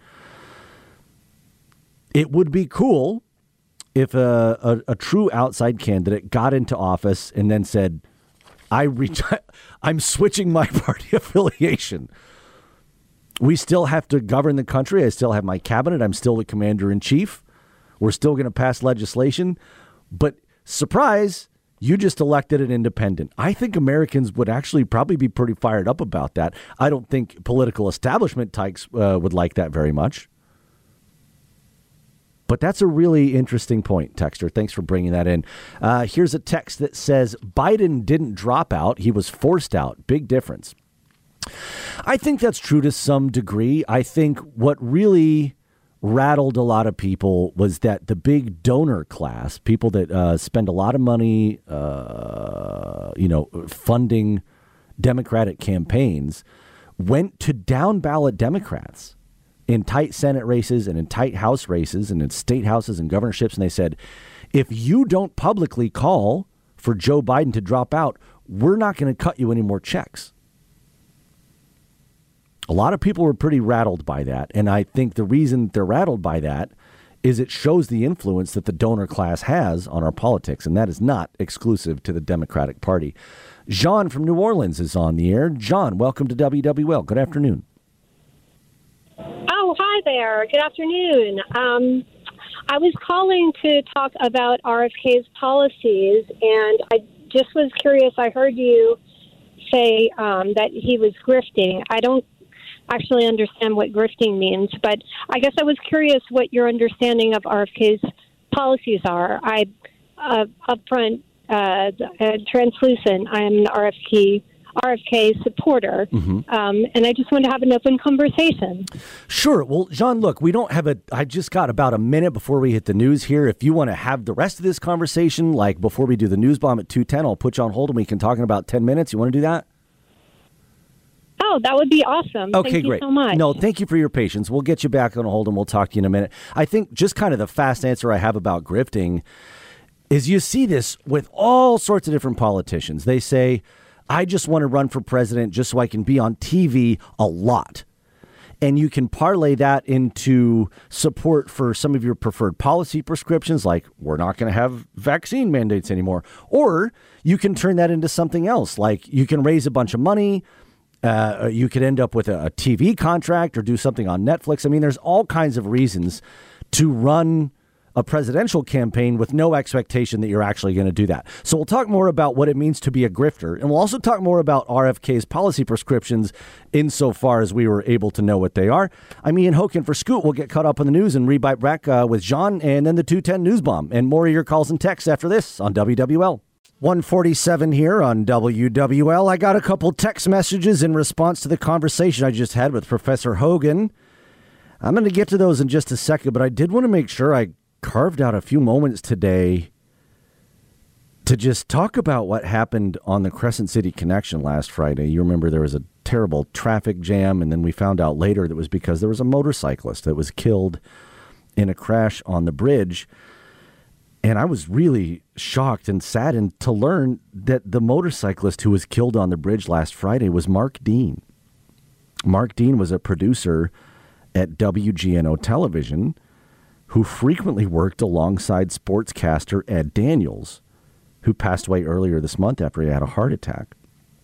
It would be cool if a, a, a true outside candidate got into office and then said, I re- I'm switching my party affiliation. We still have to govern the country. I still have my cabinet. I'm still the commander in chief. We're still going to pass legislation. But surprise, You just elected an independent. I think Americans would actually probably be pretty fired up about that. I don't think political establishment types uh, would like that very much. But that's a really interesting point, Texter. Thanks for bringing that in. Uh, here's a text that says, Biden didn't drop out. He was forced out. Big difference. I think that's true to some degree. I think what really rattled a lot of people was that the big donor class, people that uh, spend a lot of money, uh, you know, funding Democratic campaigns, went to down ballot Democrats in tight Senate races and in tight House races and in state houses and governorships. And they said, if you don't publicly call for Joe Biden to drop out, we're not going to cut you any more checks. A lot of people were pretty rattled by that. And I think the reason they're rattled by that is it shows the influence that the donor class has on our politics. And that is not exclusive to the Democratic Party. John from New Orleans is on the air. John, welcome to W W L. Good afternoon. Oh, hi there. Good afternoon. Um, I was calling to talk about R F K's policies, and I just was curious. I heard you say um, that he was grifting. I don't actually understand what grifting means, but I guess I was curious what your understanding of R F K's policies are. I, uh, up front, uh, uh, translucent, I am an R F K R F K supporter, mm-hmm. um, and I just want to have an open conversation. Sure. Well, John, look, we don't have a, I just got about a minute before we hit the news here. If you want to have the rest of this conversation, like before we do the news bomb at two ten, I'll put you on hold and we can talk in about ten minutes. You want to do that? Oh, that would be awesome. Okay, thank great. You so much. No, thank you for your patience. We'll get you back on hold and we'll talk to you in a minute. I think just kind of the fast answer I have about grifting is you see this with all sorts of different politicians. They say, I just want to run for president just so I can be on T V a lot. And you can parlay that into support for some of your preferred policy prescriptions, like we're not going to have vaccine mandates anymore. Or you can turn that into something else, like you can raise a bunch of money. Uh, you could end up with a, a T V contract or do something on Netflix. I mean, there's all kinds of reasons to run a presidential campaign with no expectation that you're actually going to do that. So we'll talk more about what it means to be a grifter. And we'll also talk more about R F K's policy prescriptions insofar as we were able to know what they are. I'm Ian Hoken for Scoot. We'll get caught up on the news and rebite back uh, with John and then the two ten News Bomb. And more of your calls and texts after this on W W L. one forty-seven here on W W L. I got a couple text messages in response to the conversation I just had with Professor Hogan. I'm going to get to those in just a second, but I did want to make sure I carved out a few moments today to just talk about what happened on the Crescent City Connection last Friday. You remember there was a terrible traffic jam, and then we found out later that was because there was a motorcyclist that was killed in a crash on the bridge. And I was really shocked and saddened to learn that the motorcyclist who was killed on the bridge last Friday was Mark Dean. Mark Dean was a producer at W G N O Television who frequently worked alongside sportscaster Ed Daniels, who passed away earlier this month after he had a heart attack.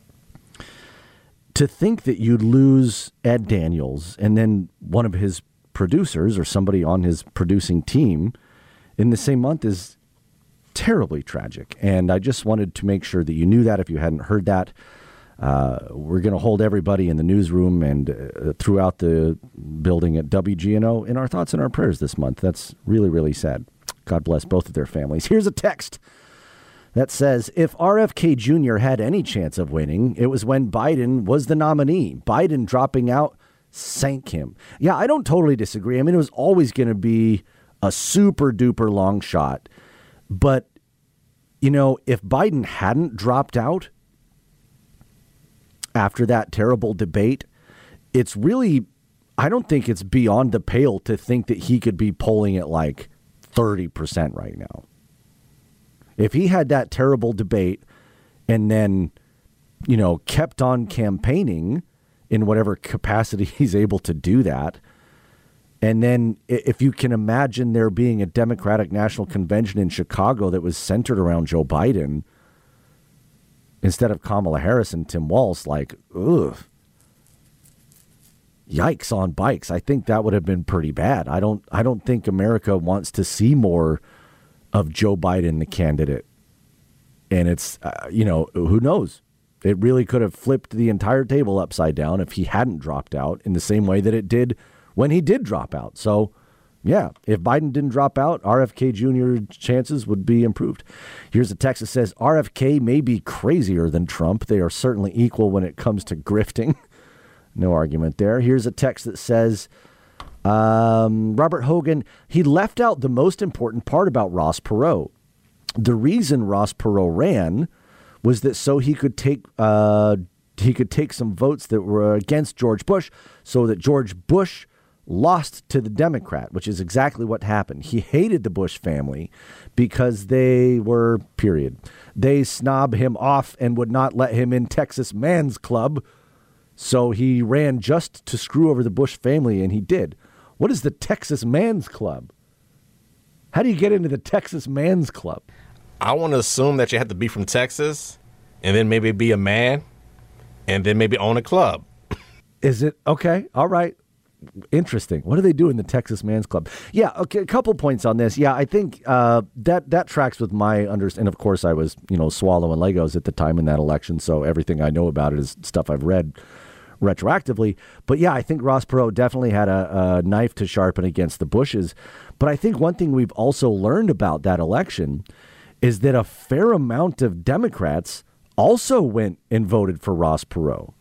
To think that you'd lose Ed Daniels and then one of his producers or somebody on his producing team in the same month is terribly tragic. And I just wanted to make sure that you knew that if you hadn't heard that. Uh, we're going to hold everybody in the newsroom and uh, throughout the building at W G N O in our thoughts and our prayers this month. That's really, really sad. God bless both of their families. Here's a text that says, if R F K Junior had any chance of winning, it was when Biden was the nominee. Biden dropping out sank him. Yeah, I don't totally disagree. I mean, it was always going to be a super duper long shot. But, you know, if Biden hadn't dropped out after that terrible debate, it's really, I don't think it's beyond the pale to think that he could be polling at like thirty percent right now. If he had that terrible debate and then, you know, kept on campaigning in whatever capacity he's able to do that, and then if you can imagine there being a Democratic National Convention in Chicago that was centered around Joe Biden instead of Kamala Harris and Tim Walz, like, ugh, yikes on bikes. I think that would have been pretty bad. I don't I don't think America wants to see more of Joe Biden, the candidate. And it's, uh, you know, who knows? It really could have flipped the entire table upside down if he hadn't dropped out in the same way that it did when he did drop out. So, yeah, if Biden didn't drop out, R F K Junior's chances would be improved. Here's a text that says, R F K may be crazier than Trump. They are certainly equal when it comes to grifting. No argument there. Here's a text that says, um, Robert Hogan, he left out the most important part about Ross Perot. The reason Ross Perot ran was that so he could take uh, he could take some votes that were against George Bush so that George Bush lost to the Democrat, which is exactly what happened. He hated the Bush family because they were, period. They snob him off and would not let him in Texas Man's Club. So he ran just to screw over the Bush family, and he did. What is the Texas Man's Club? How do you get into the Texas Man's Club? I want to assume that you have to be from Texas and then maybe be a man and then maybe own a club. Is it? Okay. All right. Interesting. What do they do in the Texas Man's Club? Yeah. Okay. A couple points on this. Yeah. I think uh, that that tracks with my understanding. And of course, I was, you know, swallowing Legos at the time in that election. So everything I know about it is stuff I've read retroactively. But yeah, I think Ross Perot definitely had a, a knife to sharpen against the Bushes. But I think one thing we've also learned about that election is that a fair amount of Democrats also went and voted for Ross Perot.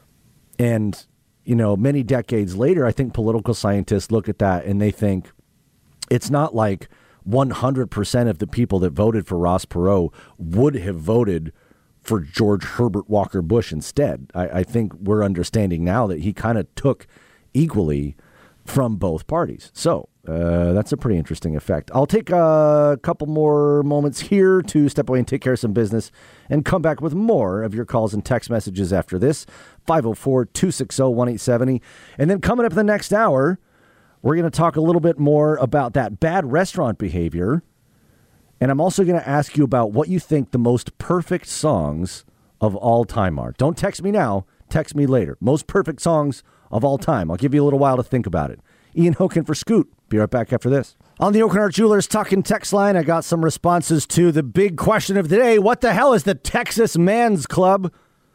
And, you know, many decades later, I think political scientists look at that and they think it's not like one hundred percent of the people that voted for Ross Perot would have voted for George Herbert Walker Bush instead. I, I think we're understanding now that he kind of took equally from both parties. So uh, that's a pretty interesting effect. I'll take a couple more moments here to step away and take care of some business and come back with more of your calls and text messages after this. five oh four, two six oh, one eight seven oh. And then coming up in the next hour, we're going to talk a little bit more about that bad restaurant behavior. And I'm also going to ask you about what you think the most perfect songs of all time are. Don't text me now. Text me later. Most perfect songs of all time. I'll give you a little while to think about it. Ian Hoken for Scoot. Be right back after this. On the Oakenart Jewelers Talking Text line, I got some responses to the big question of the day. What the hell is the Texas Man's Club?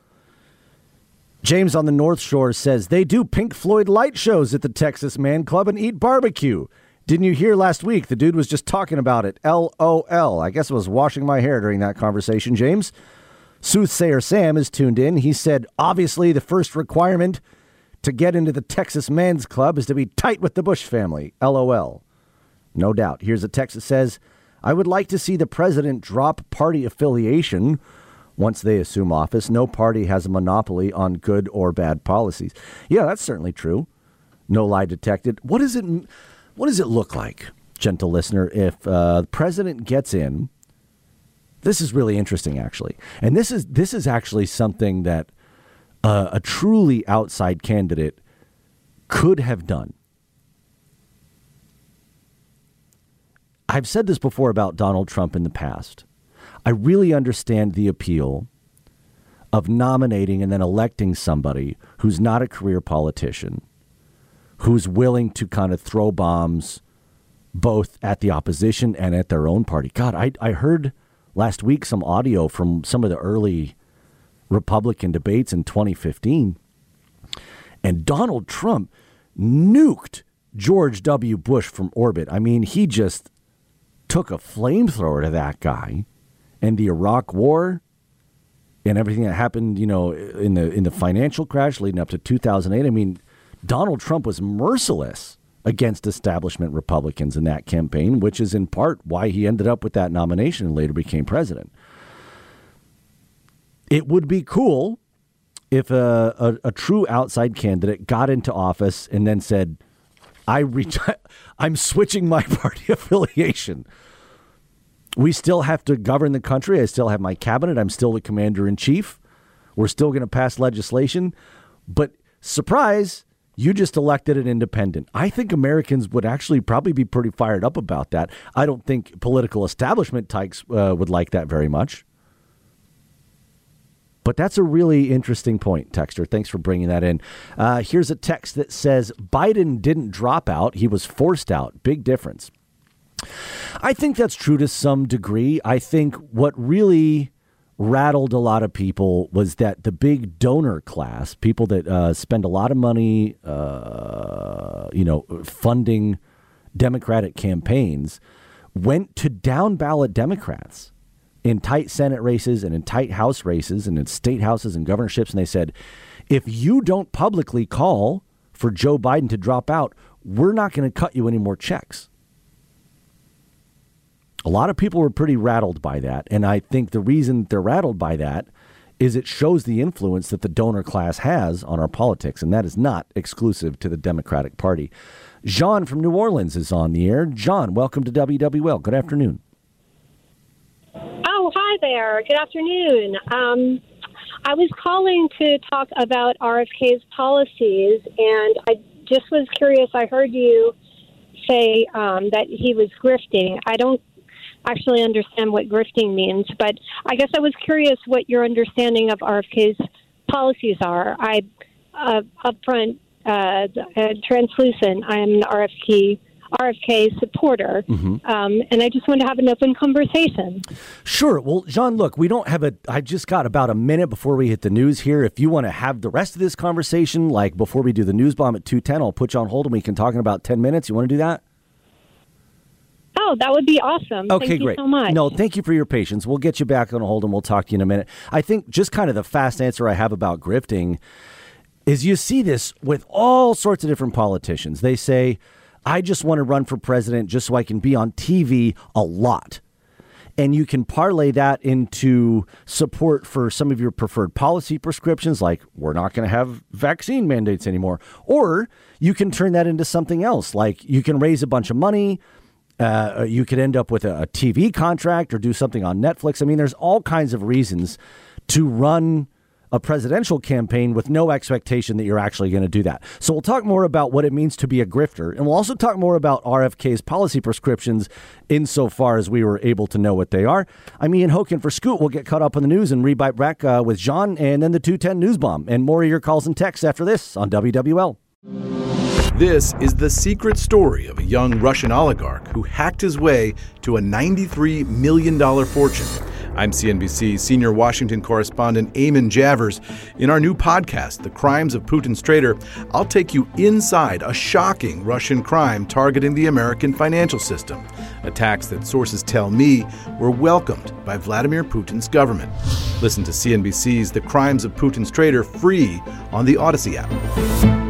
James on the North Shore says they do Pink Floyd light shows at the Texas Man Club and eat barbecue. Didn't you hear last week? The dude was just talking about it. L O L. I guess I was washing my hair during that conversation, James. Soothsayer Sam is tuned in. He said, obviously, the first requirement to get into the Texas Man's Club is to be tight with the Bush family. L O L. No doubt. Here's a text that says, I would like to see the president drop party affiliation once they assume office. No party has a monopoly on good or bad policies. Yeah, that's certainly true. No lie detected. What does it, what does it look like, gentle listener, if uh, the president gets in? This is really interesting, actually. And this is this is actually something that uh, a truly outside candidate could have done. I've said this before about Donald Trump in the past. I really understand the appeal of nominating and then electing somebody who's not a career politician, who's willing to kind of throw bombs both at the opposition and at their own party. God, I, I heard last week some audio from some of the early Republican debates in twenty fifteen, and Donald Trump nuked George W. Bush from orbit. I mean, he just took a flamethrower to that guy, and the Iraq War and everything that happened, you know, in the in the financial crash leading up to two thousand eight. I mean, Donald Trump was merciless against establishment Republicans in that campaign, which is in part why he ended up with that nomination and later became president. It would be cool if a, a, a true outside candidate got into office and then said, I reach, I'm switching my party affiliation. We still have to govern the country. I still have my cabinet. I'm still the commander in chief. We're still going to pass legislation. But surprise, you just elected an independent. I think Americans would actually probably be pretty fired up about that. I don't think political establishment types uh, would like that very much. But that's a really interesting point, Texter. Thanks for bringing that in. Uh, here's a text that says, Biden didn't drop out. He was forced out. Big difference. I think that's true to some degree. I think what really rattled a lot of people was that the big donor class, people that uh, spend a lot of money, uh, you know, funding Democratic campaigns, went to down ballot Democrats in tight Senate races and in tight House races and in state houses and governorships. And they said, if you don't publicly call for Joe Biden to drop out, we're not going to cut you any more checks. A lot of people were pretty rattled by that. And I think the reason they're rattled by that is it shows the influence that the donor class has on our politics. And that is not exclusive to the Democratic Party. John from New Orleans is on the air. John, welcome to W W L. Good afternoon. Oh, hi there. Good afternoon. Um, I was calling to talk about R F K's policies, and I just was curious. I heard you say um, that he was grifting. I don't actually understand what grifting means, but I guess I was curious what your understanding of R F K's policies are. I, uh, up front, uh, uh, translucent, I am an R F K R F K supporter, mm-hmm. um, and I just want to have an open conversation. Sure. Well, John, look, we don't have a, I just got about a minute before we hit the news here. If you want to have the rest of this conversation, like before we do the news bomb at two ten, I'll put you on hold and we can talk in about ten minutes. You want to do that? Oh, that would be awesome. Okay, thank great. You so much. No, thank you for your patience. We'll get you back on hold and we'll talk to you in a minute. I think just kind of the fast answer I have about grifting is you see this with all sorts of different politicians. They say, I just want to run for president just so I can be on T V a lot. And you can parlay that into support for some of your preferred policy prescriptions, like we're not going to have vaccine mandates anymore. Or you can turn that into something else, like you can raise a bunch of money. Uh, you could end up with a, a T V contract or do something on Netflix. I mean, there's all kinds of reasons to run a presidential campaign with no expectation that you're actually going to do that. So we'll talk more about what it means to be a grifter. And we'll also talk more about R F K's policy prescriptions insofar as we were able to know what they are. I'm Ian Hoken for Scoot. We'll get caught up on the news and rebite back uh, with John and then the two ten News Bomb. And more of your calls and texts after this on W W L. This is the secret story of a young Russian oligarch who hacked his way to a ninety-three million dollars fortune. I'm C N B C senior Washington correspondent Eamon Javers. In our new podcast, The Crimes of Putin's Traitor, I'll take you inside a shocking Russian crime targeting the American financial system. Attacks that sources tell me were welcomed by Vladimir Putin's government. Listen to C N B C's The Crimes of Putin's Traitor free on the Odyssey app.